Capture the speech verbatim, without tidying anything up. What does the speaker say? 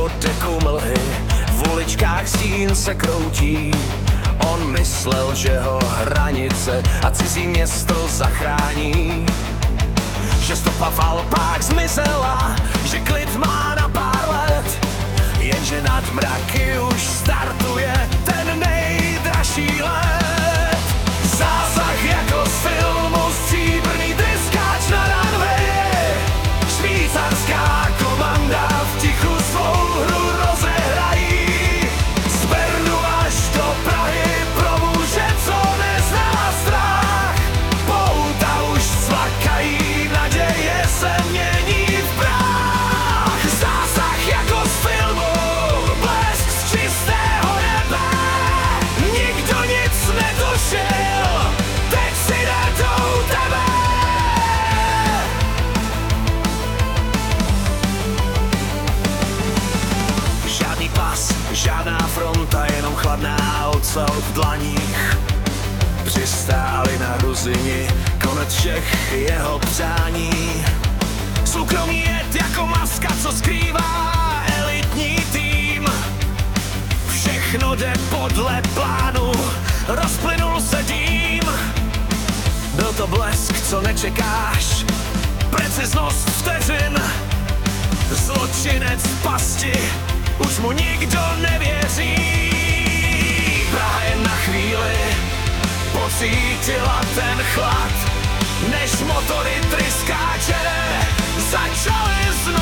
po deku mlhy, v uličkách stín se kroutí. On myslel, že ho hranice a cizí město zachrání. Že stopa v Alpách zmizela, že klid má na pár let. Jenže nad mraky už startuje ten nejdražší let. Zásah jako z filmu, stříbrný tryskáč na runway. Švýcarská komanda v tichu svou hru rozehrají. Z Bernu až do Prahy pro muže, co nezná strach. Pouta už cvakají, naděje se mění v prach. Zásah jako z filmu, blesk z čistého nebe. Nikdo nic netušil, teď si jdou tebe. Žádný pas, žádná fronta, jenom chladná ocel v dlaních. Přistáli na Ruzini, konec všech jeho přání. Soukromý jed jako maska, co skrývá elitní tým. Všechno jde podle plánu, rozplynul se dým. Byl to blesk, co nečekáš, preciznost vteřin. Zločinec v pasti, už mu nikdo nevěří. Praha jen na chvíli pocítila ten chlad, než motory tryskáče začaly znát.